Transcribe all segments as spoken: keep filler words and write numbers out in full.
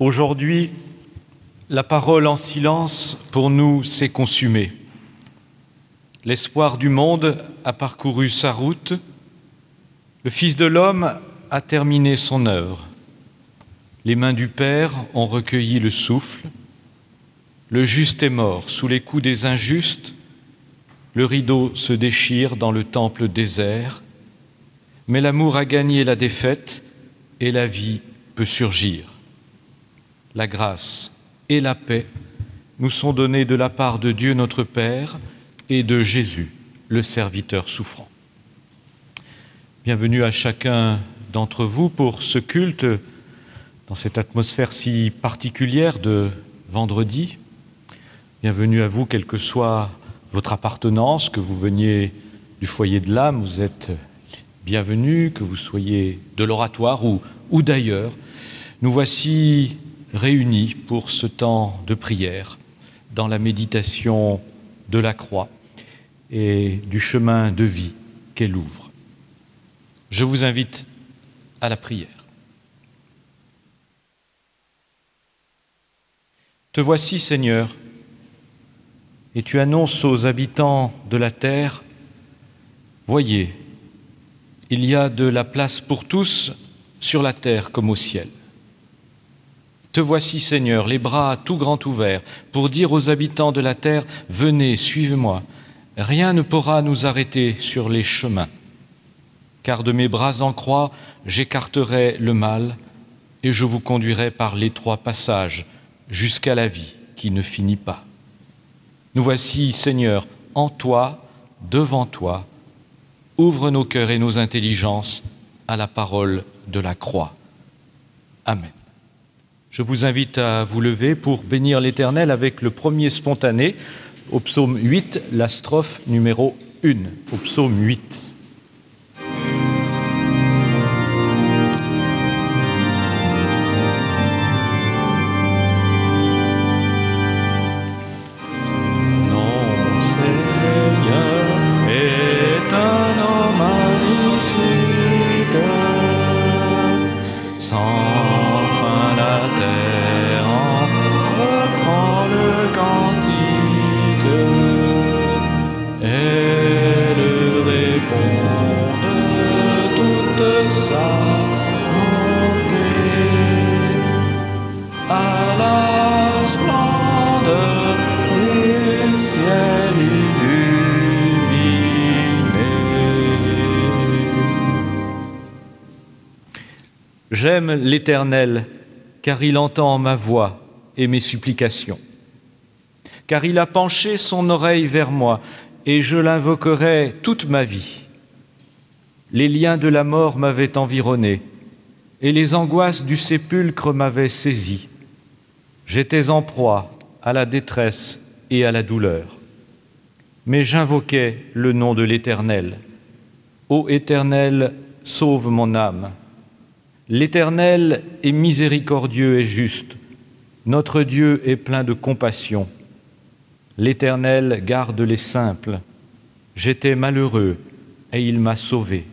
Aujourd'hui, la parole en silence, pour nous, s'est consumée. L'espoir du monde a parcouru sa route. Le Fils de l'homme a terminé son œuvre. Les mains du Père ont recueilli le souffle. Le juste est mort sous les coups des injustes. Le rideau se déchire dans le temple désert. Mais l'amour a gagné la défaite et la vie peut surgir. La grâce et la paix nous sont données de la part de Dieu notre Père et de Jésus, le serviteur souffrant. Bienvenue à chacun d'entre vous pour ce culte dans cette atmosphère si particulière de vendredi. Bienvenue à vous, quelle que soit votre appartenance, que vous veniez du foyer de l'âme, vous êtes bienvenus, que vous soyez de l'oratoire ou, ou d'ailleurs. Nous voici réunis pour ce temps de prière dans la méditation de la croix et du chemin de vie qu'elle ouvre. Je vous invite à la prière. Te voici, Seigneur, et tu annonces aux habitants de la terre, « Voyez, il y a de la place pour tous sur la terre comme au ciel. » Te voici, Seigneur, les bras tout grands ouverts, pour dire aux habitants de la terre, « Venez, suivez-moi, rien ne pourra nous arrêter sur les chemins. Car de mes bras en croix, j'écarterai le mal, et je vous conduirai par l'étroit passage jusqu'à la vie qui ne finit pas. » Nous voici, Seigneur, en toi, devant toi, ouvre nos cœurs et nos intelligences à la parole de la croix. Amen. Je vous invite à vous lever pour bénir l'Éternel avec le premier spontané, au psaume huit, la strophe numéro un, au psaume huit. J'aime l'Éternel, car il entend ma voix et mes supplications. Car il a penché son oreille vers moi, et je l'invoquerai toute ma vie. Les liens de la mort m'avaient environné, et les angoisses du sépulcre m'avaient saisi. J'étais en proie à la détresse et à la douleur. Mais j'invoquais le nom de l'Éternel. Ô Éternel, sauve mon âme. L'Éternel est miséricordieux et juste. Notre Dieu est plein de compassion. L'Éternel garde les simples. J'étais malheureux et il m'a sauvé.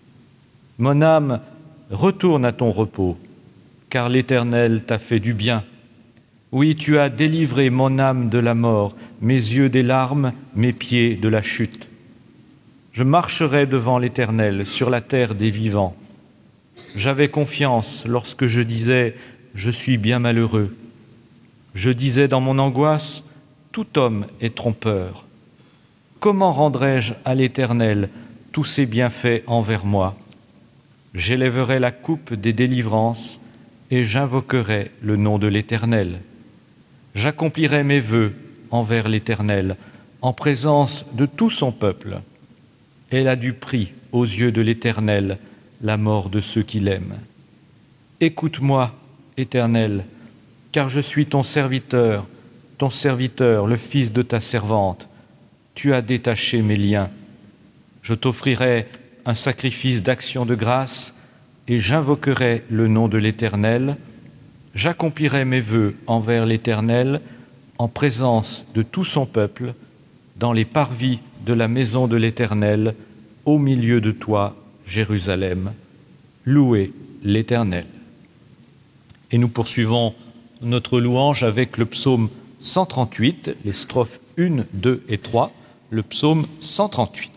Mon âme, retourne à ton repos, car l'Éternel t'a fait du bien. Oui, tu as délivré mon âme de la mort, mes yeux des larmes, mes pieds de la chute. Je marcherai devant l'Éternel sur la terre des vivants. J'avais confiance lorsque je disais « Je suis bien malheureux ». Je disais dans mon angoisse « Tout homme est trompeur ». Comment rendrai-je à l'Éternel tous ses bienfaits envers moi? J'élèverai la coupe des délivrances et j'invoquerai le nom de l'Éternel. J'accomplirai mes vœux envers l'Éternel en présence de tout son peuple. Elle a du prix aux yeux de l'Éternel la mort de ceux qui l'aiment. Écoute-moi, Éternel, car je suis ton serviteur, ton serviteur, le fils de ta servante. Tu as détaché mes liens. Je t'offrirai un sacrifice d'action de grâce et j'invoquerai le nom de l'Éternel. J'accomplirai mes vœux envers l'Éternel en présence de tout son peuple, dans les parvis de la maison de l'Éternel, au milieu de toi, Jérusalem. Louez l'Éternel. Et nous poursuivons notre louange avec le psaume cent trente-huit, les strophes un, deux et trois, le psaume cent trente-huit.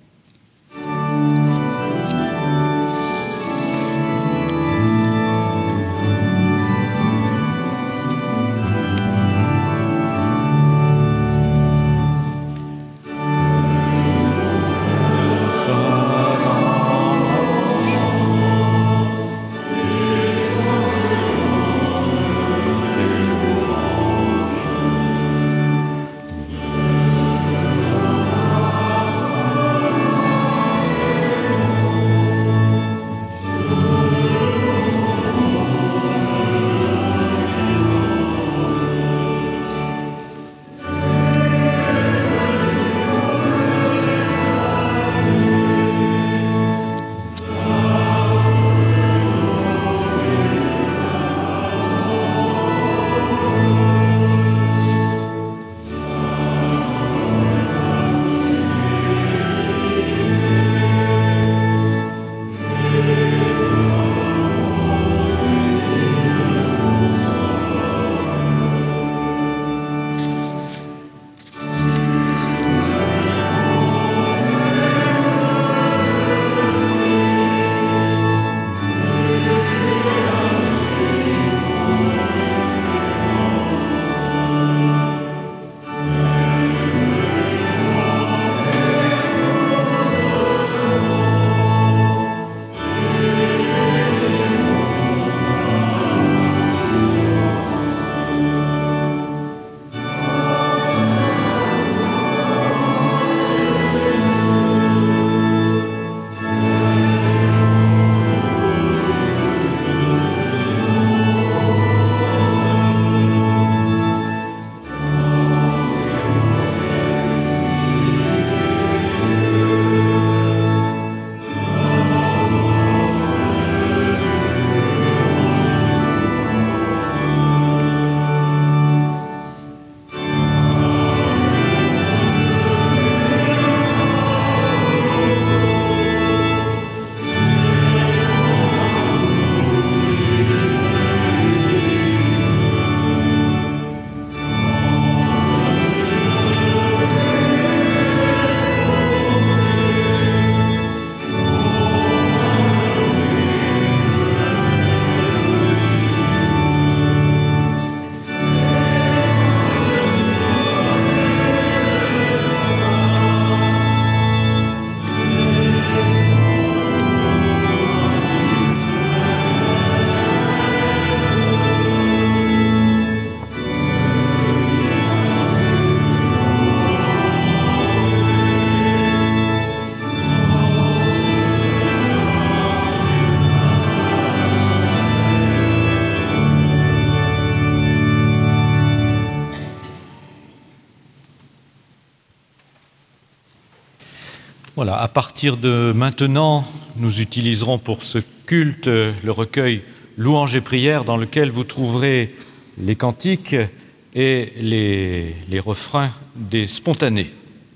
Voilà, à partir de maintenant, nous utiliserons pour ce culte le recueil Louanges et prières dans lequel vous trouverez les cantiques et les, les refrains des spontanés.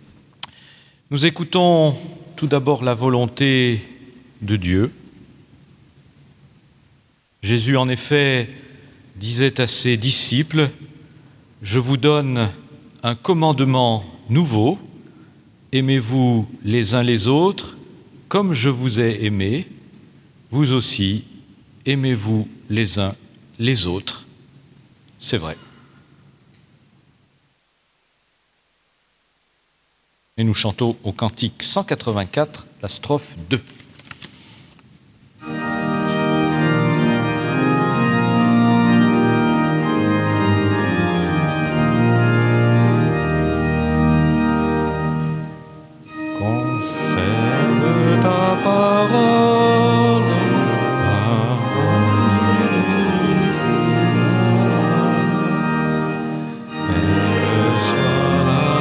Nous écoutons tout d'abord la volonté de Dieu. Jésus, en effet, disait à ses disciples « Je vous donne un commandement nouveau, aimez-vous les uns les autres, comme je vous ai aimés, vous aussi, aimez-vous les uns les autres. » C'est vrai. Et nous chantons au cantique cent quatre-vingt-quatre, la strophe deux. Conserve ta parole, parole initiale, elle soit la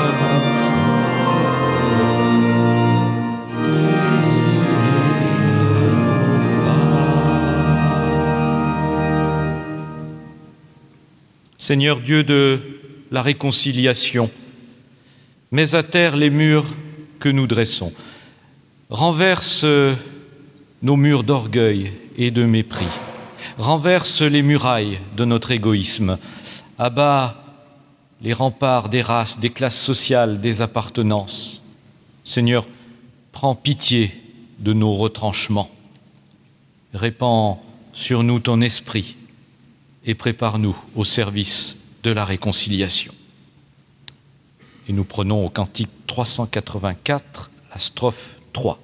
Seigneur Dieu de la réconciliation, mets à terre les murs que nous dressons. Renverse nos murs d'orgueil et de mépris. renverse les murailles de notre égoïsme, abat les remparts des races, des classes sociales, des appartenances. Seigneur, prends pitié de nos retranchements. Répands sur nous ton esprit et prépare-nous au service de la réconciliation. Et nous prenons au cantique trois cent quatre-vingt-quatre, la strophe trois.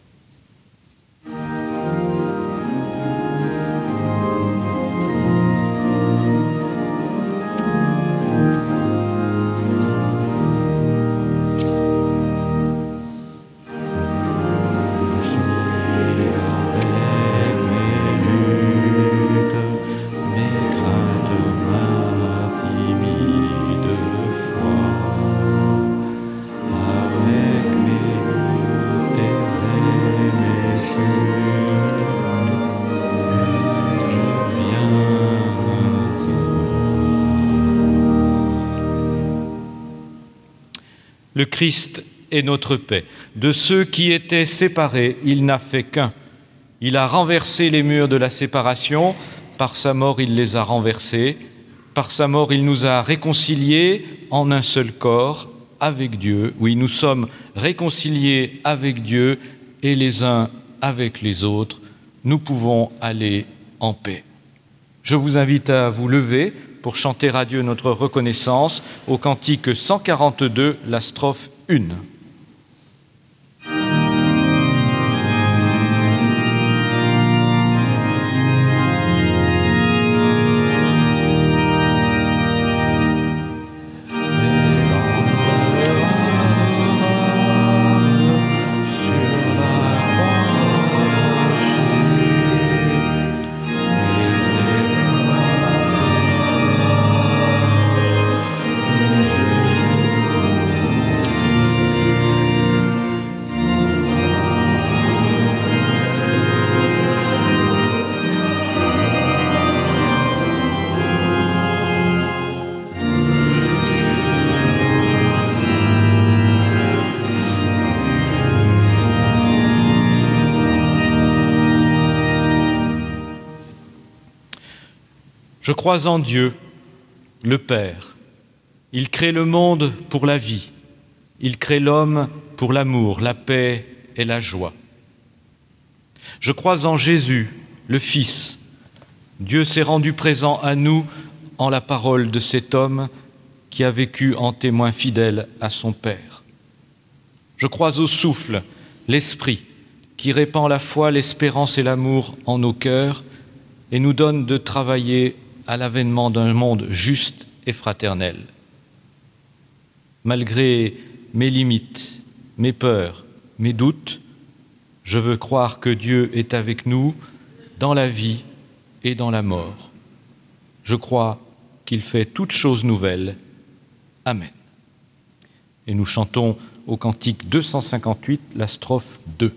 Le Christ est notre paix. De ceux qui étaient séparés, il n'a fait qu'un. Il a renversé les murs de la séparation. Par sa mort, il les a renversés. Par sa mort, il nous a réconciliés en un seul corps avec Dieu. Oui, nous sommes réconciliés avec Dieu et les uns avec les autres. Nous pouvons aller en paix. Je vous invite à vous lever pour chanter à Dieu notre reconnaissance au cantique cent quarante-deux, la strophe un. Je crois en Dieu, le Père. Il crée le monde pour la vie. Il crée l'homme pour l'amour, la paix et la joie. Je crois en Jésus, le Fils. Dieu s'est rendu présent à nous en la parole de cet homme qui a vécu en témoin fidèle à son Père. Je crois au souffle, l'Esprit, qui répand la foi, l'espérance et l'amour en nos cœurs et nous donne de travailler à l'avènement d'un monde juste et fraternel. Malgré mes limites, mes peurs, mes doutes, je veux croire que Dieu est avec nous dans la vie et dans la mort. Je crois qu'il fait toutes choses nouvelles. Amen. Et nous chantons au cantique deux cent cinquante-huit, la strophe deux.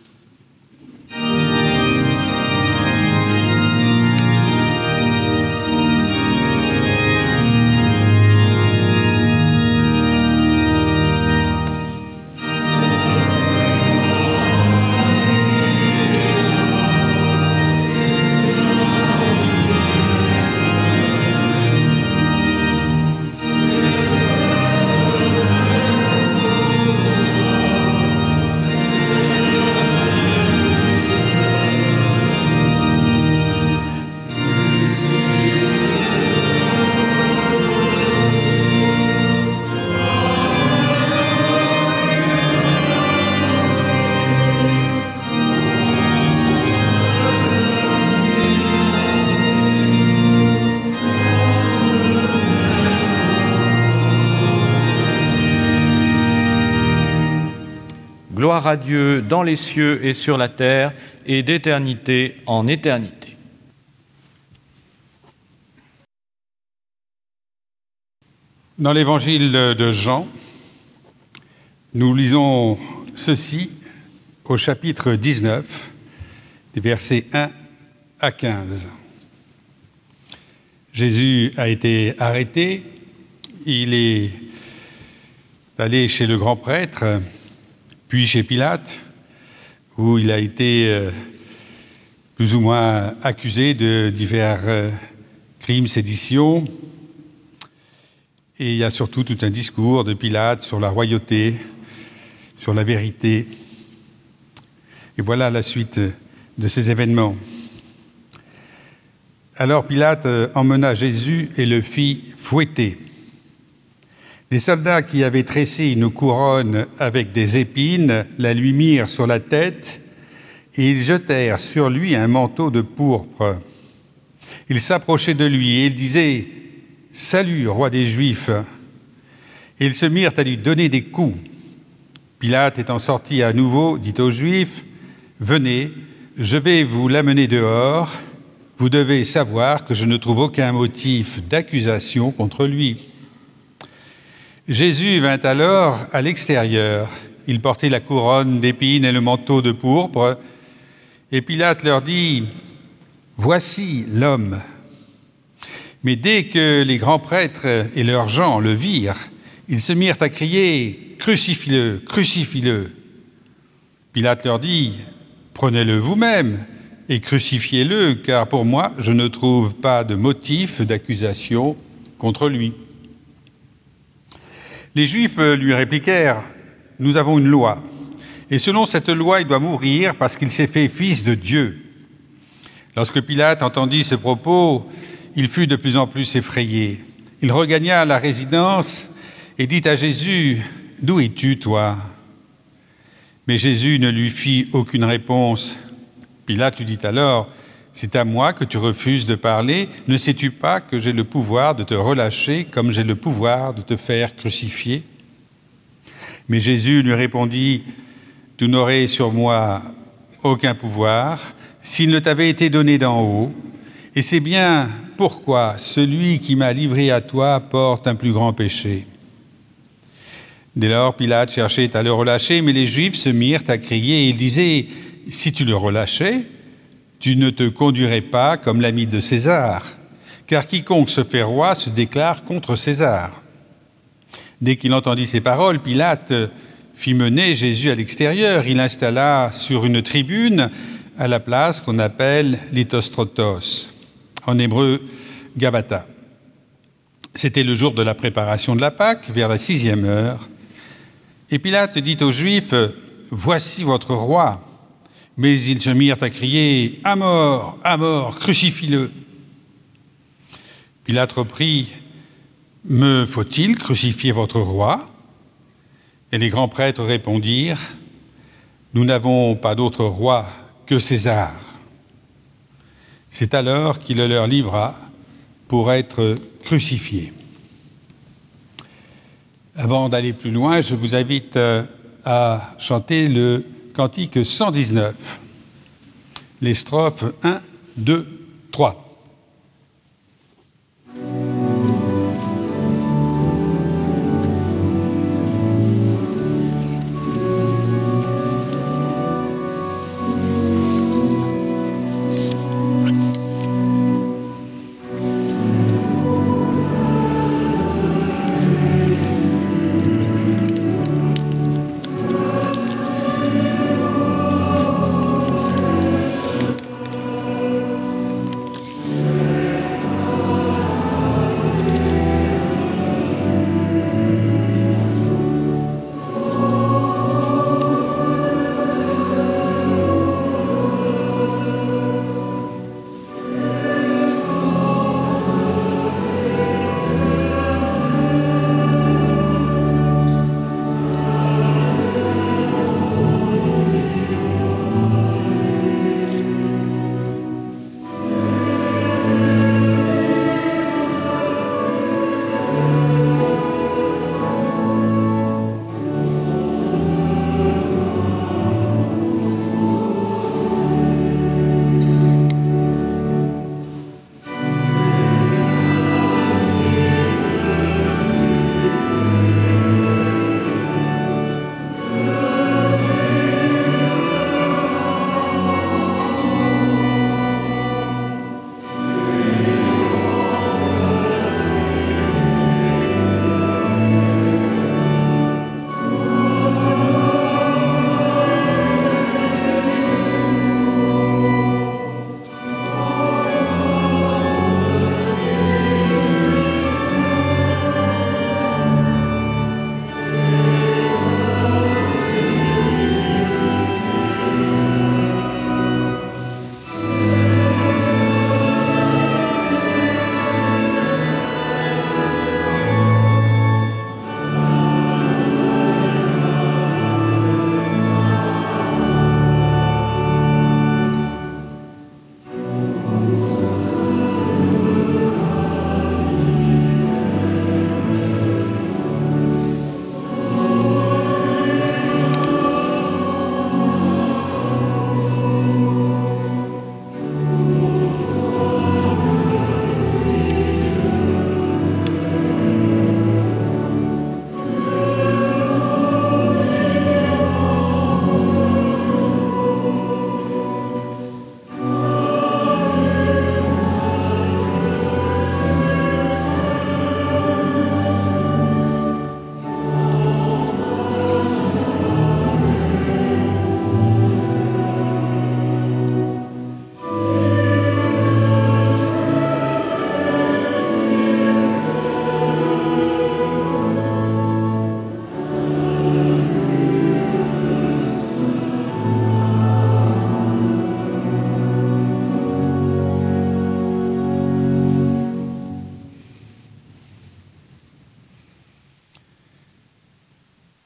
Gloire à Dieu dans les cieux et sur la terre, et d'éternité en éternité. Dans l'évangile de Jean, nous lisons ceci au chapitre dix-neuf, des versets un à quinze. Jésus a été arrêté, il est allé chez le grand prêtre, puis chez Pilate, où il a été plus ou moins accusé de divers euh, crimes, séditions. Et il y a surtout tout un discours de Pilate sur la royauté, sur la vérité. Et voilà la suite de ces événements. Alors Pilate emmena Jésus et le fit fouetter. Les soldats qui avaient tressé une couronne avec des épines la lui mirent sur la tête et ils jetèrent sur lui un manteau de pourpre. Ils s'approchaient de lui et ils disaient « Salut, roi des Juifs !» Et ils se mirent à lui donner des coups. Pilate étant sorti à nouveau, dit aux Juifs « Venez, je vais vous l'amener dehors. Vous devez savoir que je ne trouve aucun motif d'accusation contre lui. » Jésus vint alors à l'extérieur. Il portait la couronne d'épines et le manteau de pourpre. Et Pilate leur dit « Voici l'homme !» Mais dès que les grands prêtres et leurs gens le virent, ils se mirent à crier « Crucifie-le, crucifie-le !» Pilate leur dit « Prenez-le vous-même et crucifiez-le, car pour moi, je ne trouve pas de motif d'accusation contre lui. » Les Juifs lui répliquèrent « Nous avons une loi, et selon cette loi, il doit mourir parce qu'il s'est fait fils de Dieu. » Lorsque Pilate entendit ce propos, il fut de plus en plus effrayé. Il regagna la résidence et dit à Jésus « D'où es-tu, toi ?» Mais Jésus ne lui fit aucune réponse. Pilate lui dit alors « C'est à moi que tu refuses de parler. Ne sais-tu pas que j'ai le pouvoir de te relâcher comme j'ai le pouvoir de te faire crucifier ?» Mais Jésus lui répondit « Tu n'aurais sur moi aucun pouvoir s'il ne t'avait été donné d'en haut. Et c'est bien pourquoi celui qui m'a livré à toi porte un plus grand péché. » Dès lors, Pilate cherchait à le relâcher, mais les Juifs se mirent à crier et ils disaient « Si tu le relâchais, tu ne te conduirais pas comme l'ami de César, car quiconque se fait roi se déclare contre César. » Dès qu'il entendit ces paroles, Pilate fit mener Jésus à l'extérieur. Il l'installa sur une tribune à la place qu'on appelle l'Hystostrotos, en hébreu Gabata. C'était le jour de la préparation de la Pâque, vers la sixième heure. Et Pilate dit aux Juifs « Voici votre roi !» Mais ils se mirent à crier « À mort, à mort, crucifie-le !» Pilate reprit « Me faut-il crucifier votre roi ?» Et les grands prêtres répondirent « Nous n'avons pas d'autre roi que César. » C'est alors qu'il le leur livra pour être crucifié. Avant d'aller plus loin, je vous invite à chanter le cantique cent dix-neuf, les strophes un, deux, trois.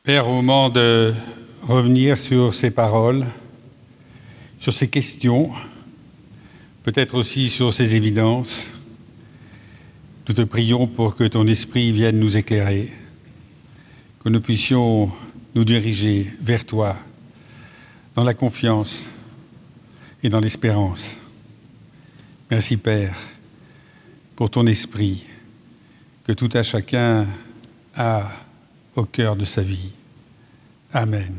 Père, au moment de revenir sur ces paroles, sur ces questions, peut-être aussi sur ces évidences, nous te prions pour que ton esprit vienne nous éclairer, que nous puissions nous diriger vers toi dans la confiance et dans l'espérance. Merci Père pour ton esprit que tout à chacun a au cœur de sa vie. Amen.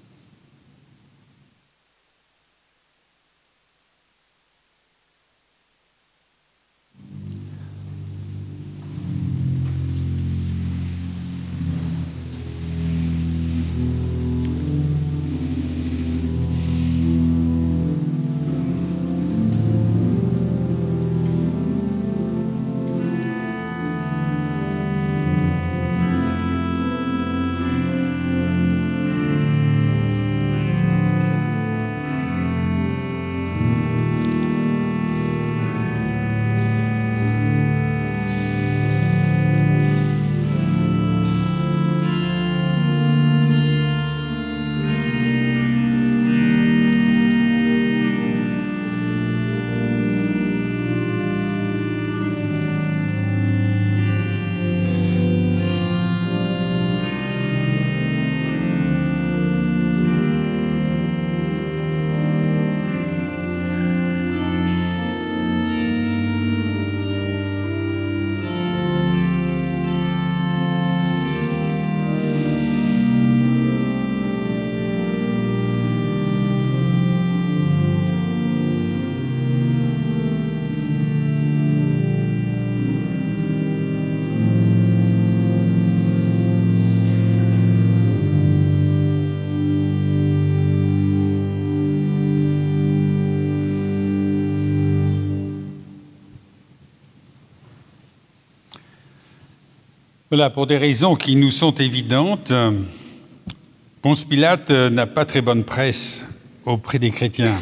Voilà, pour des raisons qui nous sont évidentes, Ponce Pilate n'a pas très bonne presse auprès des chrétiens.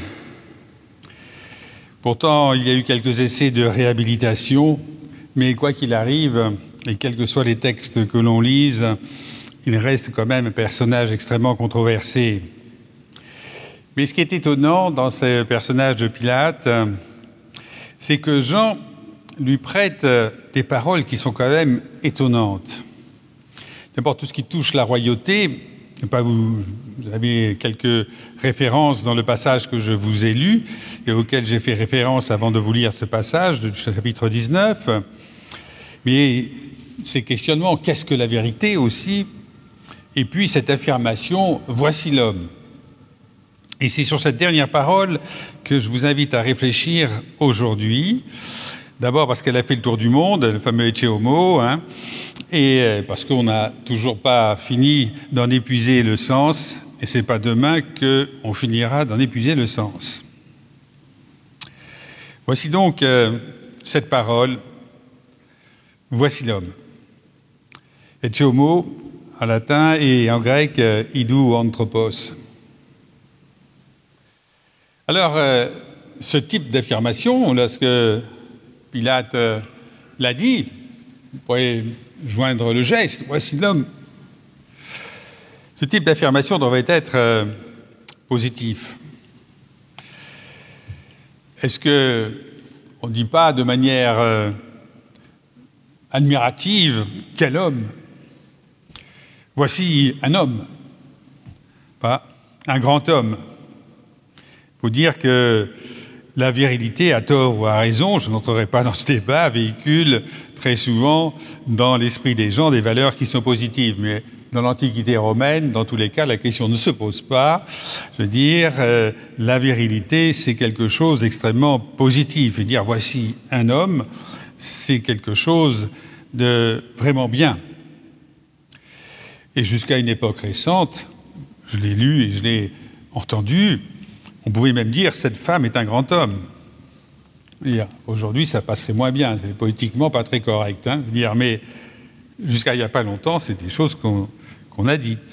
Pourtant, il y a eu quelques essais de réhabilitation, mais quoi qu'il arrive, et quels que soient les textes que l'on lise, il reste quand même un personnage extrêmement controversé. Mais ce qui est étonnant dans ce personnage de Pilate, c'est que Jean lui prête des paroles qui sont quand même étonnantes. D'abord, tout ce qui touche la royauté, vous, vous avez quelques références dans le passage que je vous ai lu et auquel j'ai fait référence avant de vous lire ce passage du chapitre dix-neuf. Mais ces questionnements, qu'est-ce que la vérité aussi? Et puis cette affirmation, voici l'homme. Et c'est sur cette dernière parole que je vous invite à réfléchir aujourd'hui. D'abord parce qu'elle a fait le tour du monde, le fameux Ecce Homo, hein, et parce qu'on n'a toujours pas fini d'en épuiser le sens, et ce n'est pas demain qu'on finira d'en épuiser le sens. Voici donc euh, cette parole, voici l'homme. Ecce Homo, en latin, et en grec, euh, idou anthropos. Alors, euh, ce type d'affirmation, lorsque Pilate euh, l'a dit, vous pourrez joindre le geste, voici l'homme. Ce type d'affirmation devrait être euh, positif. Est-ce que on ne dit pas de manière euh, admirative, quel homme? Voici un homme, pas un grand homme. Il faut dire que la virilité, à tort ou à raison, je n'entrerai pas dans ce débat, véhicule très souvent dans l'esprit des gens des valeurs qui sont positives. Mais dans l'Antiquité romaine, dans tous les cas, la question ne se pose pas. Je veux dire, euh, la virilité, c'est quelque chose d'extrêmement positif. Et dire, voici un homme, c'est quelque chose de vraiment bien. Et jusqu'à une époque récente, je l'ai lu et je l'ai entendu, on pouvait même dire, cette femme est un grand homme. Aujourd'hui, ça passerait moins bien, c'est politiquement pas très correct. Hein, dire, mais jusqu'à il n'y a pas longtemps, c'est des choses qu'on, qu'on a dites.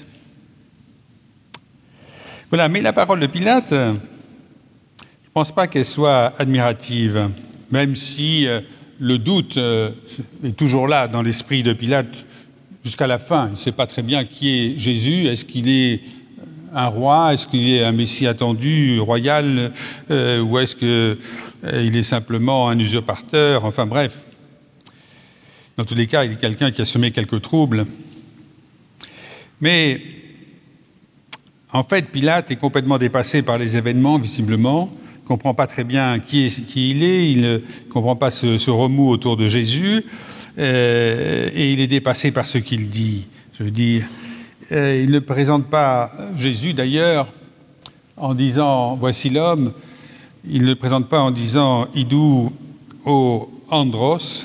Voilà, mais la parole de Pilate, je ne pense pas qu'elle soit admirative, même si euh, le doute euh, est toujours là dans l'esprit de Pilate jusqu'à la fin. Il ne sait pas très bien qui est Jésus. Est-ce qu'il est un roi? Est-ce qu'il est un Messie attendu, royal? euh, Ou est-ce qu'il euh, est simplement un usurpateur? Enfin bref. Dans tous les cas, il est quelqu'un qui a semé quelques troubles. Mais en fait, Pilate est complètement dépassé par les événements, visiblement. Il ne comprend pas très bien qui, est, qui il est. Il ne comprend pas ce, ce remous autour de Jésus. Euh, et il est dépassé par ce qu'il dit. Je veux dire, euh, il ne présente pas Jésus, d'ailleurs, en disant « voici l'homme ». Il ne le présente pas en disant « idou o andros »,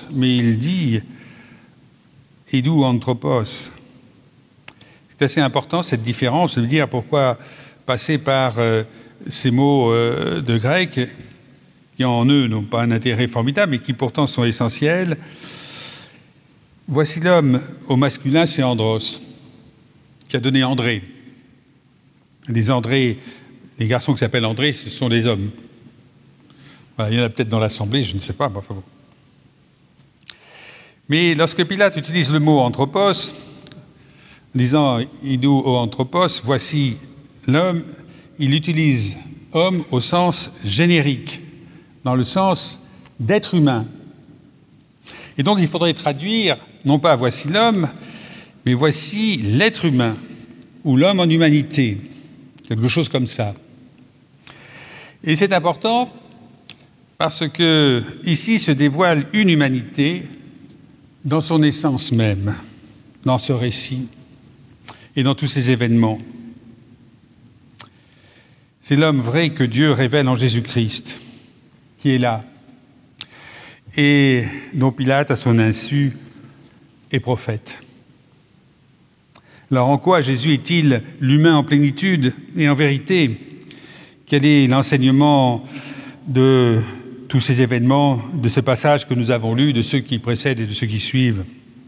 mais il dit « idou anthropos ». C'est assez important, cette différence, de dire pourquoi passer par euh, ces mots euh, de grec qui, en eux, n'ont pas un intérêt formidable, mais qui pourtant sont essentiels. Voici l'homme, au masculin, c'est Andros, qui a donné André. Les André, les garçons qui s'appellent André, ce sont les hommes. Voilà, il y en a peut-être dans l'Assemblée, je ne sais pas. Mais, enfin bon. Mais lorsque Pilate utilise le mot anthropos, disant « idou o anthropos », voici l'homme, il utilise « homme » au sens générique, dans le sens d'être humain. Et donc il faudrait traduire, non pas « voici l'homme », mais « voici l'être humain » ou « l'homme en humanité », quelque chose comme ça. Et c'est important parce que ici se dévoile une humanité dans son essence même, dans ce récit et dans tous ces événements. C'est l'homme vrai que Dieu révèle en Jésus-Christ, qui est là, et dont Pilate, à son insu, est prophète. Alors en quoi Jésus est-il l'humain en plénitude et en vérité? Quel est l'enseignement de tous ces événements, de ce passage que nous avons lu, de ceux qui précèdent et de ceux qui suivent?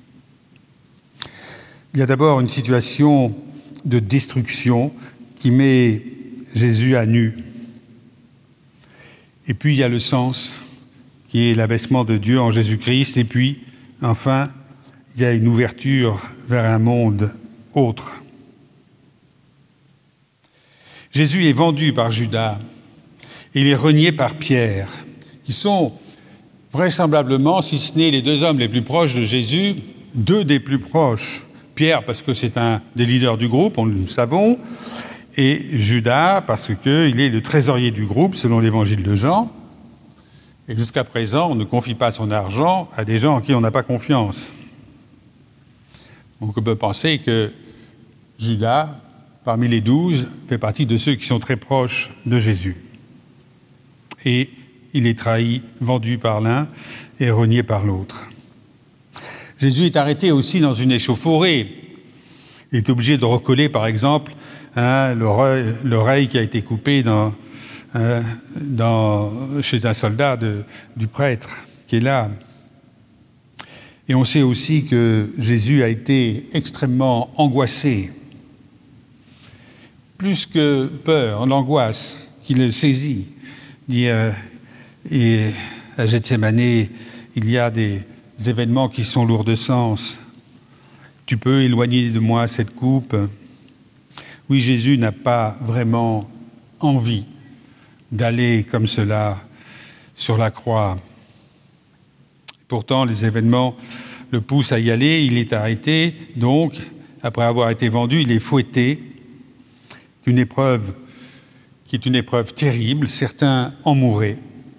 Il y a d'abord une situation de destruction qui met Jésus à nu. Et puis il y a le sens, qui est l'abaissement de Dieu en Jésus-Christ. Et puis, enfin, il y a une ouverture vers un monde autre. Jésus est vendu par Judas et il est renié par Pierre, qui sont vraisemblablement, si ce n'est les deux hommes les plus proches de Jésus, deux des plus proches. Pierre, parce que c'est un des leaders du groupe, on le savons, et Judas, parce qu'il est le trésorier du groupe, selon l'évangile de Jean. Et jusqu'à présent, on ne confie pas son argent à des gens en qui on n'a pas confiance. Donc on peut penser que Judas, parmi les douze, fait partie de ceux qui sont très proches de Jésus. Et il est trahi, vendu par l'un et renié par l'autre. Jésus est arrêté aussi dans une échauffourée. Il est obligé de recoller, par exemple, hein, l'oreille, l'oreille qui a été coupée dans, hein, dans, chez un soldat de, du prêtre qui est là. Et on sait aussi que Jésus a été extrêmement angoissé. Plus que peur, l'angoisse qui le saisit. Il, euh, et à Gethsémane, il y a des événements qui sont lourds de sens. Tu peux éloigner de moi cette coupe. Oui, Jésus n'a pas vraiment envie d'aller comme cela sur la croix. Pourtant, les événements le poussent à y aller. Il est arrêté, donc, après avoir été vendu, il est fouetté. Une épreuve qui est une épreuve terrible. Certains en mouraient.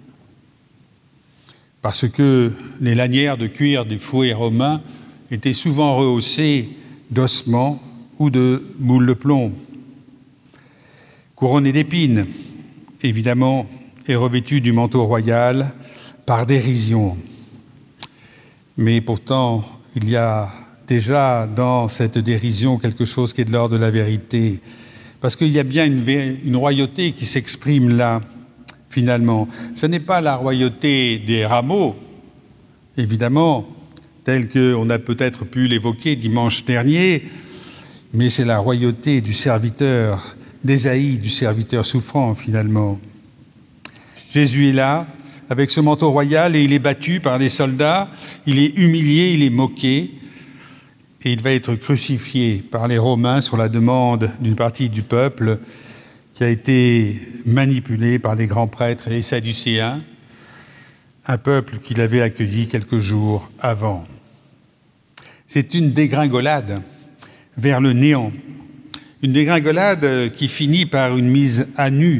Parce que les lanières de cuir des fouets romains étaient souvent rehaussées d'ossements ou de moules de plomb. Couronné d'épines, évidemment, et revêtu du manteau royal par dérision. Mais pourtant, il y a déjà dans cette dérision quelque chose qui est de l'ordre de la vérité. Parce qu'il y a bien une, une royauté qui s'exprime là. Finalement, ce n'est pas la royauté des rameaux, évidemment, telle qu'on a peut-être pu l'évoquer dimanche dernier, mais c'est la royauté du serviteur, d'Ésaïe, du serviteur souffrant, finalement. Jésus est là, avec ce manteau royal, et il est battu par les soldats, il est humilié, il est moqué, et il va être crucifié par les Romains sur la demande d'une partie du peuple qui a été manipulé par les grands prêtres et les Sadducéens, un peuple qu'il avait accueilli quelques jours avant. C'est une dégringolade vers le néant, une dégringolade qui finit par une mise à nu.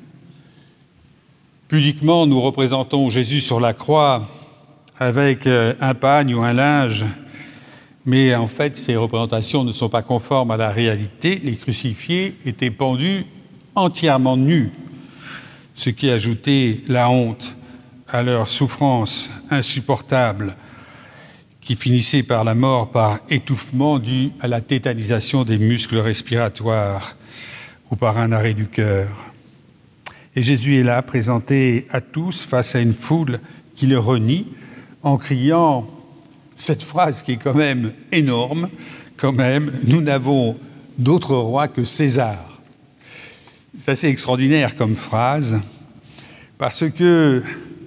Pudiquement, nous représentons Jésus sur la croix avec un pagne ou un linge, mais en fait, ces représentations ne sont pas conformes à la réalité. Les crucifiés étaient pendus entièrement nus, ce qui ajoutait la honte à leur souffrance insupportable, qui finissait par la mort par étouffement dû à la tétanisation des muscles respiratoires ou par un arrêt du cœur. Et Jésus est là, présenté à tous face à une foule qui le renie, en criant cette phrase qui est quand même énorme, quand même, nous n'avons d'autre roi que César. C'est assez extraordinaire comme phrase, parce que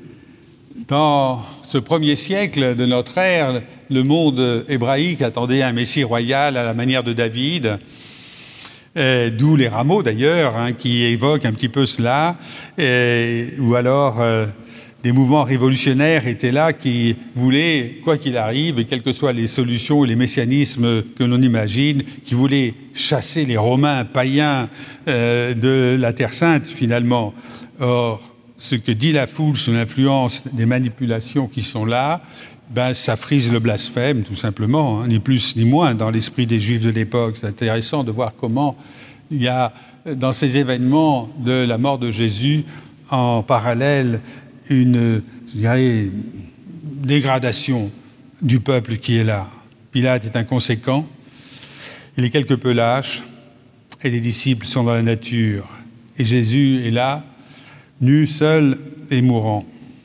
dans ce premier siècle de notre ère, le monde hébraïque attendait un Messie royal à la manière de David, euh, d'où les rameaux d'ailleurs, hein, qui évoquent un petit peu cela, et, ou alors euh, des mouvements révolutionnaires étaient là qui voulaient, quoi qu'il arrive, et quelles que soient les solutions et les messianismes que l'on imagine, qui voulaient chasser les Romains païens euh, de la Terre Sainte finalement. Or, ce que dit la foule sous l'influence des manipulations qui sont là, ben, ça frise le blasphème, tout simplement, hein, ni plus ni moins, dans l'esprit des Juifs de l'époque. C'est intéressant de voir comment il y a, dans ces événements de la mort de Jésus, en parallèle, une, je dirais, dégradation du peuple qui est là. Pilate est inconséquent, il est quelque peu lâche, et les disciples sont dans la nature. Et Jésus est là, nu, seul et mourant.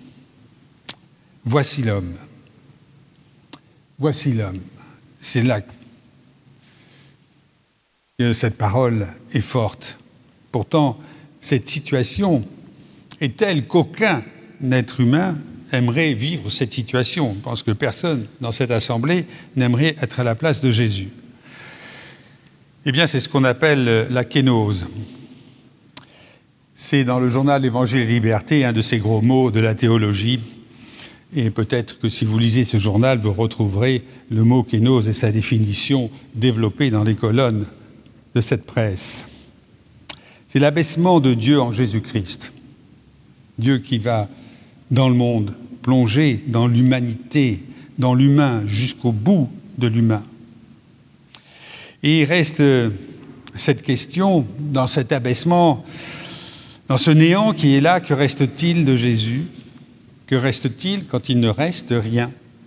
Voici l'homme. Voici l'homme. C'est là que cette parole est forte. Pourtant, cette situation est telle qu'aucun être humain aimerait vivre cette situation. Je pense que personne dans cette assemblée n'aimerait être à la place de Jésus. Eh bien, c'est ce qu'on appelle la kénose. C'est dans le journal Évangile et Liberté, un de ces gros mots de la théologie. Et peut-être que si vous lisez ce journal, vous retrouverez le mot kénose et sa définition développée dans les colonnes de cette presse. C'est l'abaissement de Dieu en Jésus-Christ. Dieu qui va dans le monde, plonger dans l'humanité, dans l'humain, jusqu'au bout de l'humain. Et il reste cette question, dans cet abaissement, dans ce néant qui est là, que reste-t-il de Jésus ? Que reste-t-il quand il ne reste rien ?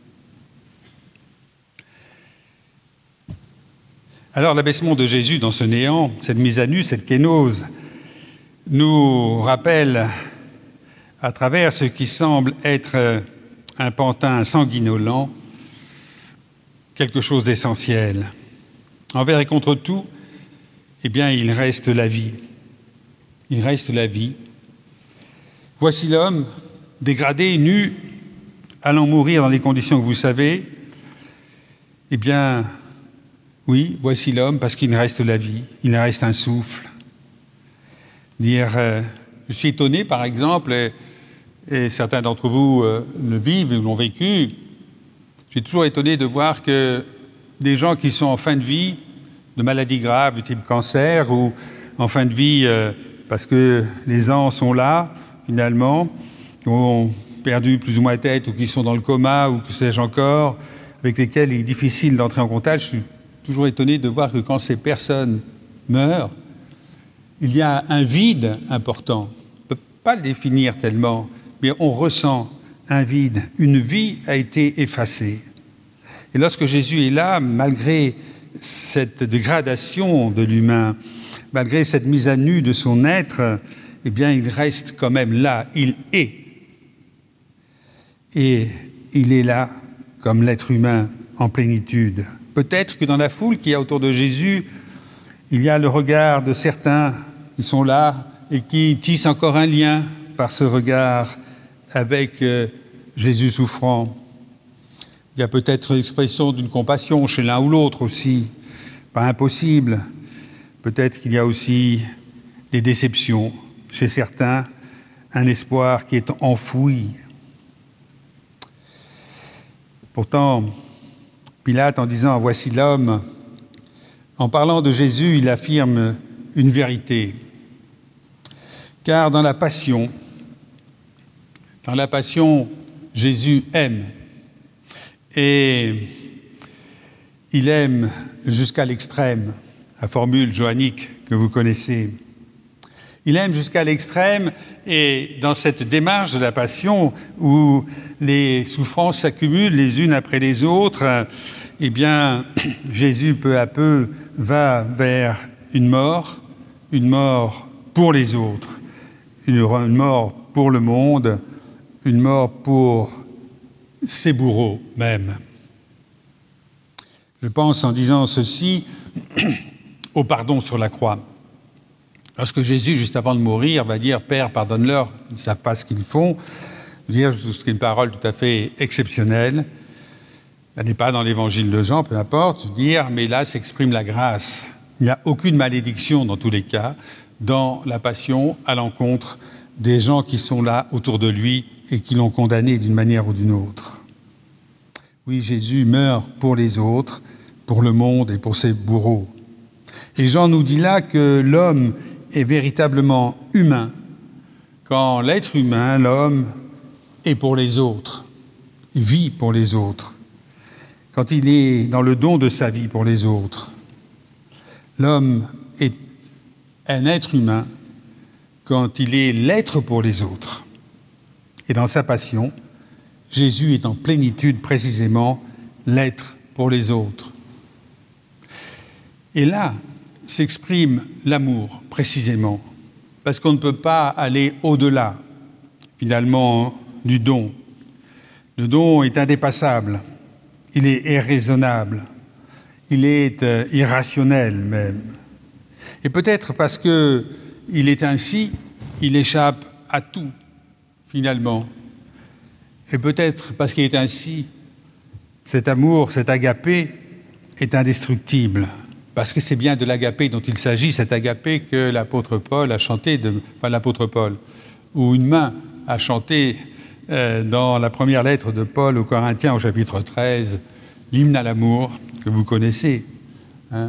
Alors l'abaissement de Jésus dans ce néant, cette mise à nu, cette kénose, nous rappelle à travers ce qui semble être un pantin sanguinolent, quelque chose d'essentiel. Envers et contre tout, eh bien, il reste la vie. Il reste la vie. Voici l'homme, dégradé, nu, allant mourir dans les conditions que vous savez. Eh bien, oui, voici l'homme, parce qu'il reste la vie, il reste un souffle. Dire, euh, je suis étonné, par exemple, et, et certains d'entre vous euh, le vivent ou l'ont vécu, je suis toujours étonné de voir que des gens qui sont en fin de vie, de maladies graves, du type cancer, ou en fin de vie, euh, parce que les ans sont là, finalement, qui ont perdu plus ou moins la tête, ou qui sont dans le coma, ou que sais-je encore, avec lesquels il est difficile d'entrer en contact. Je suis toujours étonné de voir que quand ces personnes meurent, il y a un vide important. On ne peut pas le définir tellement, mais on ressent un vide. Une vie a été effacée. Et lorsque Jésus est là, malgré cette dégradation de l'humain, malgré cette mise à nu de son être, eh bien, il reste quand même là. Il est. Et il est là comme l'être humain en plénitude. Peut-être que dans la foule qui est autour de Jésus, il y a le regard de certains qui sont là et qui tissent encore un lien par ce regard avec Jésus souffrant. Il y a peut-être l'expression d'une compassion chez l'un ou l'autre aussi, pas impossible. Peut-être qu'il y a aussi des déceptions chez certains, un espoir qui est enfoui. Pourtant, Pilate, en disant « Voici l'homme », en parlant de Jésus, il affirme une vérité. Car dans la passion, dans la passion, Jésus aime. Et il aime jusqu'à l'extrême, la formule johannique que vous connaissez. Il aime jusqu'à l'extrême, et dans cette démarche de la passion où les souffrances s'accumulent les unes après les autres, eh bien, Jésus, peu à peu, va vers une mort, une mort pour les autres, une mort pour le monde, une mort pour ses bourreaux même. Je pense en disant ceci au pardon sur la croix. Lorsque Jésus, juste avant de mourir, va dire « Père, pardonne-leur, ils ne savent pas ce qu'ils font », dire c'est une parole tout à fait exceptionnelle. Elle n'est pas dans l'évangile de Jean, peu importe, dire, mais là s'exprime la grâce. Il n'y a aucune malédiction dans tous les cas, dans la passion à l'encontre des gens qui sont là autour de lui et qui l'ont condamné d'une manière ou d'une autre. Oui, Jésus meurt pour les autres, pour le monde et pour ses bourreaux. Et Jean nous dit là que l'homme est véritablement humain quand l'être humain, l'homme, est pour les autres, il vit pour les autres. Quand il est dans le don de sa vie pour les autres. L'homme est un être humain quand il est l'être pour les autres. Et dans sa passion, Jésus est en plénitude précisément l'être pour les autres. Et là s'exprime l'amour précisément, parce qu'on ne peut pas aller au-delà finalement du don. Le don est indépassable. Il est irraisonnable, il est euh, irrationnel même. Et peut-être parce qu'il est ainsi, il échappe à tout, finalement. Et peut-être parce qu'il est ainsi, cet amour, cet agapé, est indestructible. Parce que c'est bien de l'agapé dont il s'agit, cet agapé que l'apôtre Paul a chanté, de, enfin l'apôtre Paul, ou une main a chanté euh, dans la première lettre de Paul aux Corinthiens au chapitre treize, l'hymne à l'amour que vous connaissez. Hein.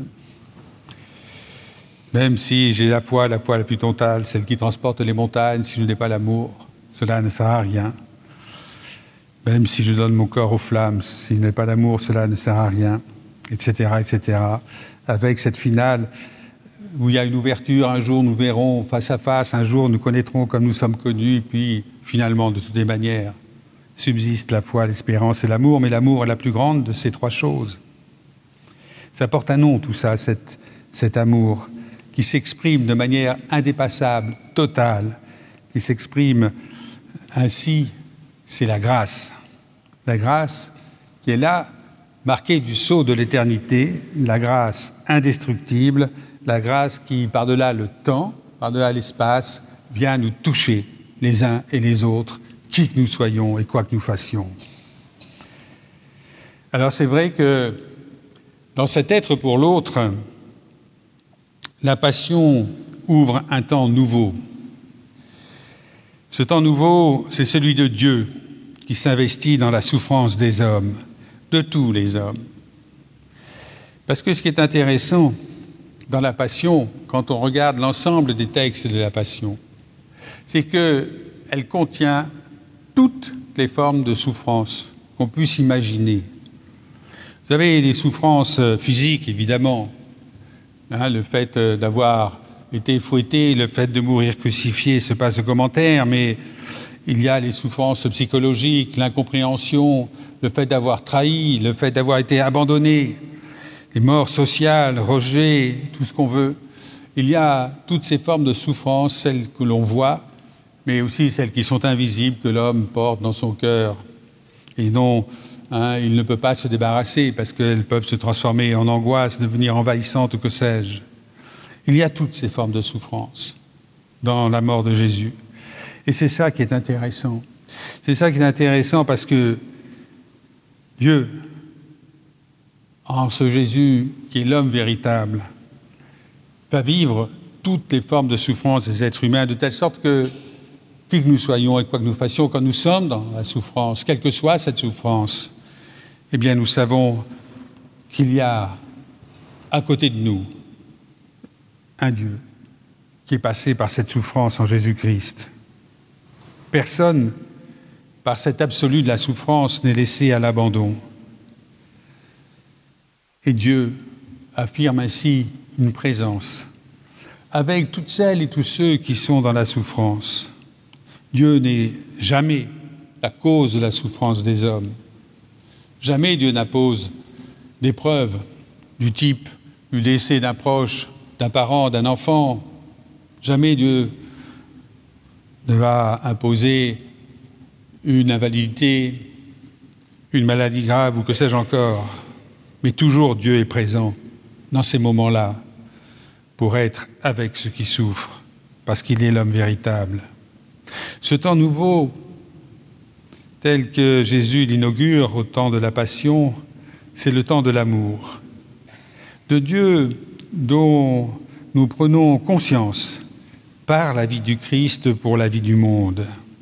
Même si j'ai la foi, la foi la plus totale, celle qui transporte les montagnes, si je n'ai pas l'amour, cela ne sert à rien. Même si je donne mon corps aux flammes, si je n'ai pas l'amour, cela ne sert à rien, et cetera, et cetera. Avec cette finale où il y a une ouverture, un jour nous verrons face à face, un jour nous connaîtrons comme nous sommes connus, puis finalement, de toutes les manières, subsiste la foi, l'espérance et l'amour, mais l'amour est la plus grande de ces trois choses. Ça porte un nom, tout ça, cet, cet amour, qui s'exprime de manière indépassable, totale, qui s'exprime ainsi, c'est la grâce. La grâce qui est là, marquée du sceau de l'éternité, la grâce indestructible, la grâce qui, par-delà le temps, par-delà l'espace, vient nous toucher les uns et les autres, qui que nous soyons et quoi que nous fassions. Alors c'est vrai que dans cet être pour l'autre, la passion ouvre un temps nouveau. Ce temps nouveau, c'est celui de Dieu qui s'investit dans la souffrance des hommes, de tous les hommes. Parce que ce qui est intéressant dans la passion, quand on regarde l'ensemble des textes de la passion, c'est qu'elle contient toutes les formes de souffrance qu'on puisse imaginer. Vous avez les souffrances physiques, évidemment, hein, le fait d'avoir été fouetté, le fait de mourir crucifié, ce n'est pas ce commentaire, mais il y a les souffrances psychologiques, l'incompréhension, le fait d'avoir trahi, le fait d'avoir été abandonné, les morts sociales, rejet, tout ce qu'on veut. Il y a toutes ces formes de souffrance, celles que l'on voit, mais aussi celles qui sont invisibles, que l'homme porte dans son cœur et dont hein, il ne peut pas se débarrasser parce qu'elles peuvent se transformer en angoisse, devenir envahissantes ou que sais-je. Il y a toutes ces formes de souffrance dans la mort de Jésus. Et c'est ça qui est intéressant. C'est ça qui est intéressant parce que Dieu, en ce Jésus qui est l'homme véritable, va vivre toutes les formes de souffrance des êtres humains, de telle sorte que, qui que nous soyons et quoi que nous fassions, quand nous sommes dans la souffrance, quelle que soit cette souffrance, eh bien nous savons qu'il y a à côté de nous un Dieu qui est passé par cette souffrance en Jésus-Christ. Personne, par cet absolu de la souffrance, n'est laissé à l'abandon. Et Dieu affirme ainsi une présence avec toutes celles et tous ceux qui sont dans la souffrance. Dieu n'est jamais la cause de la souffrance des hommes. Jamais Dieu n'impose d'épreuves du type du décès d'un proche, d'un parent, d'un enfant. Jamais Dieu ne va imposer une invalidité, une maladie grave ou que sais-je encore. Mais toujours Dieu est présent dans ces moments-là pour être avec ceux qui souffrent, parce qu'il est l'homme véritable. Ce temps nouveau, tel que Jésus l'inaugure au temps de la Passion, c'est le temps de l'amour, de Dieu dont nous prenons conscience par la vie du Christ pour la vie du monde.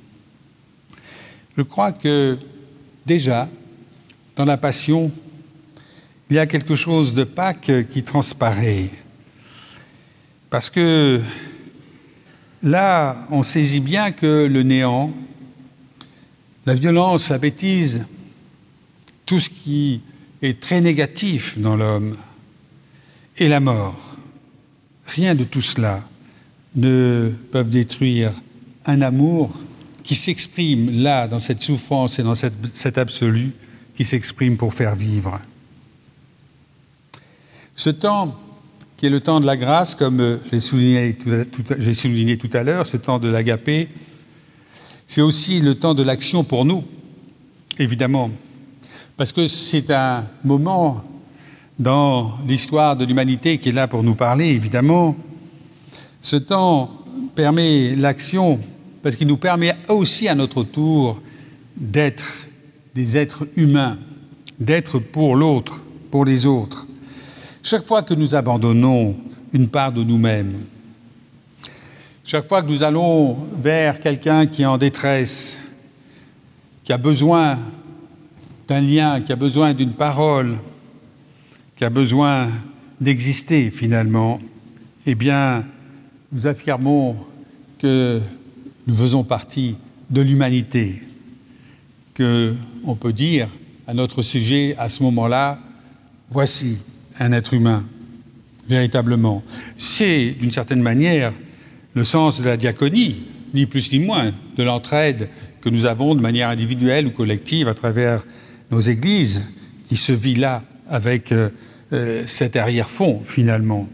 Je crois que déjà, dans la Passion, il y a quelque chose de Pâques qui transparaît. Parce que là, on saisit bien que le néant, la violence, la bêtise, tout ce qui est très négatif dans l'homme, et la mort, rien de tout cela ne peuvent détruire un amour qui s'exprime là, dans cette souffrance et dans cette, cet absolu, qui s'exprime pour faire vivre. Ce temps, qui est le temps de la grâce, comme j'ai souligné tout, tout, j'ai souligné tout à l'heure, ce temps de l'agapé, c'est aussi le temps de l'action pour nous, évidemment, parce que c'est un moment dans l'histoire de l'humanité qui est là pour nous parler, évidemment. Ce temps permet l'action, parce qu'il nous permet aussi à notre tour d'être des êtres humains, d'être pour l'autre, pour les autres. Chaque fois que nous abandonnons une part de nous-mêmes, chaque fois que nous allons vers quelqu'un qui est en détresse, qui a besoin d'un lien, qui a besoin d'une parole, qui a besoin d'exister finalement, eh bien, nous affirmons que nous faisons partie de l'humanité, qu'on peut dire à notre sujet à ce moment-là, voici un être humain, véritablement. C'est, d'une certaine manière, le sens de la diaconie, ni plus ni moins, de l'entraide que nous avons de manière individuelle ou collective à travers nos églises, qui se vit là avec euh, euh, cet arrière-fond, finalement.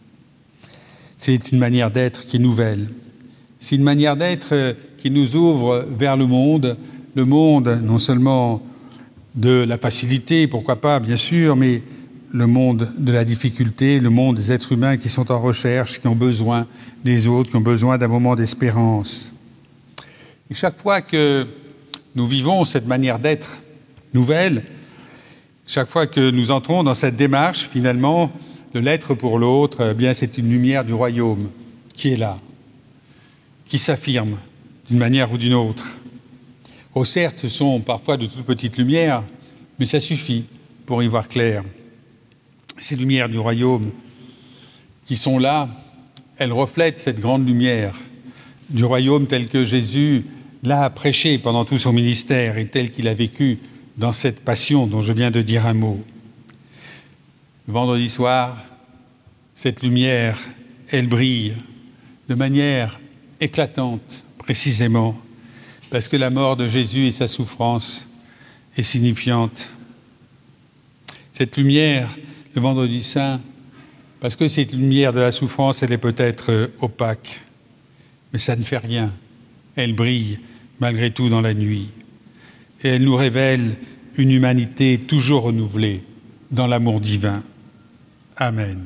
C'est une manière d'être qui est nouvelle. C'est une manière d'être euh, qui nous ouvre vers le monde, le monde non seulement de la facilité, pourquoi pas, bien sûr, mais le monde de la difficulté, le monde des êtres humains qui sont en recherche, qui ont besoin des autres, qui ont besoin d'un moment d'espérance. Et chaque fois que nous vivons cette manière d'être nouvelle, chaque fois que nous entrons dans cette démarche, finalement, de l'être pour l'autre, eh bien, c'est une lumière du royaume qui est là, qui s'affirme d'une manière ou d'une autre. Oh, certes, ce sont parfois de toutes petites lumières, mais ça suffit pour y voir clair. Ces lumières du royaume qui sont là, elles reflètent cette grande lumière du royaume tel que Jésus l'a prêché pendant tout son ministère et tel qu'il a vécu dans cette passion dont je viens de dire un mot. Le vendredi soir, cette lumière, elle brille de manière éclatante, précisément, parce que la mort de Jésus et sa souffrance est signifiante. Cette lumière, le vendredi saint, parce que cette lumière de la souffrance, elle est peut-être opaque, mais ça ne fait rien. Elle brille malgré tout dans la nuit. Et elle nous révèle une humanité toujours renouvelée dans l'amour divin. Amen.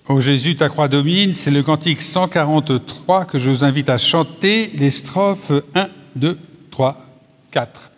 Ô Jésus, ta croix domine, c'est le cantique cent quarante-trois que je vous invite à chanter, les strophes un, deux, trois, quatre.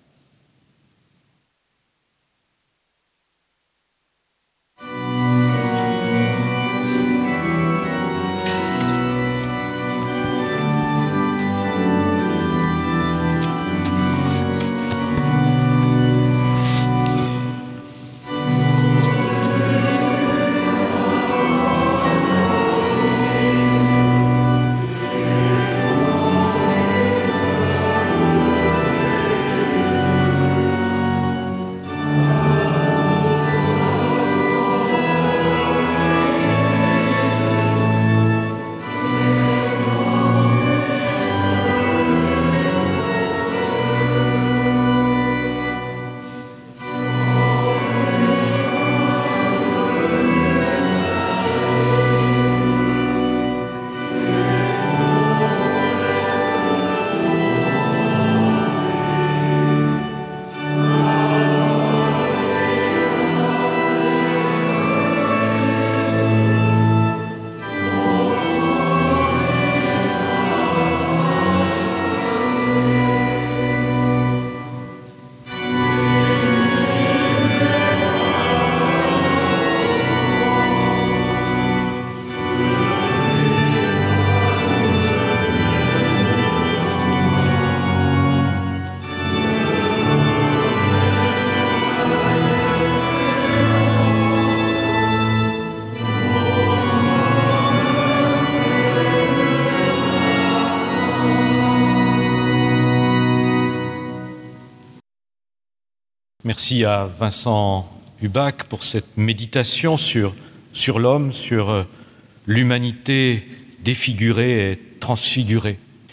Merci à Vincent Hubac pour cette méditation sur, sur l'homme, sur euh, l'humanité défigurée et transfigurée.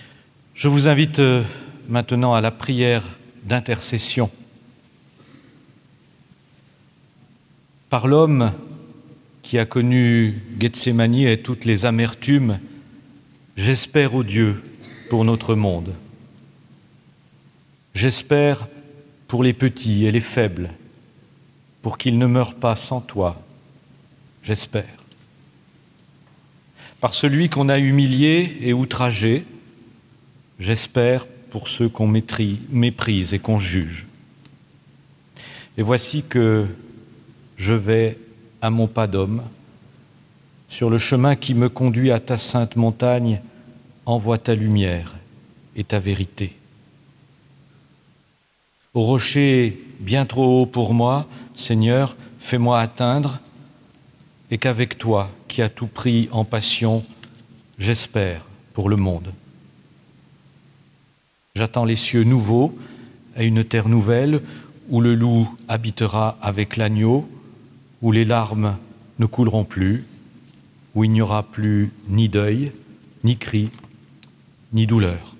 Je vous invite euh, maintenant à la prière d'intercession. Par l'homme qui a connu Gethsémani et toutes les amertumes, j'espère au Dieu pour notre monde. J'espère pour les petits et les faibles, pour qu'ils ne meurent pas sans toi, j'espère. Par celui qu'on a humilié et outragé, j'espère pour ceux qu'on méprise et qu'on juge. Et voici que je vais à mon pas d'homme, sur le chemin qui me conduit à ta sainte montagne, envoie ta lumière et ta vérité. Au rocher bien trop haut pour moi, Seigneur, fais-moi atteindre, et qu'avec toi, qui as tout pris en passion, j'espère pour le monde. J'attends les cieux nouveaux et une terre nouvelle, où le loup habitera avec l'agneau, où les larmes ne couleront plus, où il n'y aura plus ni deuil, ni cri, ni douleur.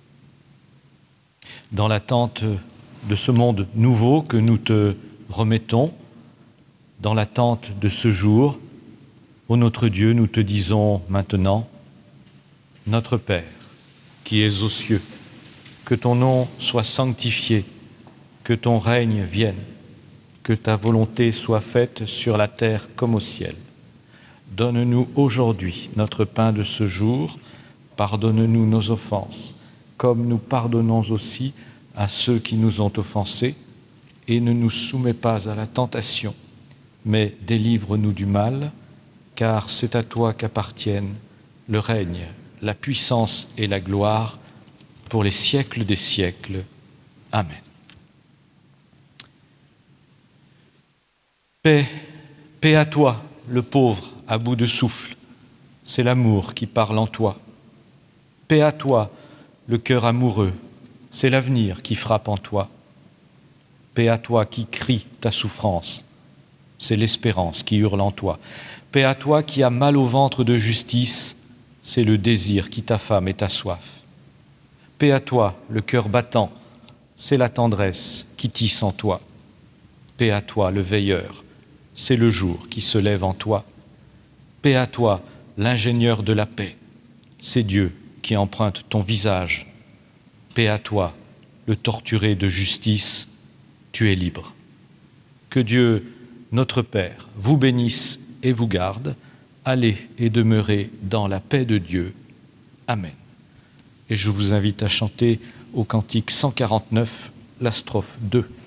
Dans l'attente de ce monde nouveau que nous te remettons, dans l'attente de ce jour, ô notre Dieu, nous te disons maintenant, notre Père, qui es aux cieux, que ton nom soit sanctifié, que ton règne vienne, que ta volonté soit faite sur la terre comme au ciel. Donne-nous aujourd'hui notre pain de ce jour, pardonne-nous nos offenses, comme nous pardonnons aussi à ceux qui nous ont offensés, et ne nous soumets pas à la tentation, mais délivre-nous du mal, car c'est à toi qu'appartiennent le règne, la puissance et la gloire pour les siècles des siècles. Amen. Paix, paix à toi, le pauvre à bout de souffle, c'est l'amour qui parle en toi. Paix à toi, le cœur amoureux, c'est l'avenir qui frappe en toi. Paix à toi qui crie ta souffrance, c'est l'espérance qui hurle en toi. Paix à toi qui as mal au ventre de justice, c'est le désir qui t'affame et t'assoiffe. Paix à toi, le cœur battant, c'est la tendresse qui tisse en toi. Paix à toi, le veilleur, c'est le jour qui se lève en toi. Paix à toi, l'ingénieur de la paix, c'est Dieu qui emprunte ton visage. Paix à toi, le torturé de justice, tu es libre. Que Dieu, notre Père, vous bénisse et vous garde, allez et demeurez dans la paix de Dieu. Amen. Et je vous invite à chanter au cantique cent quarante-neuf, la strophe deux.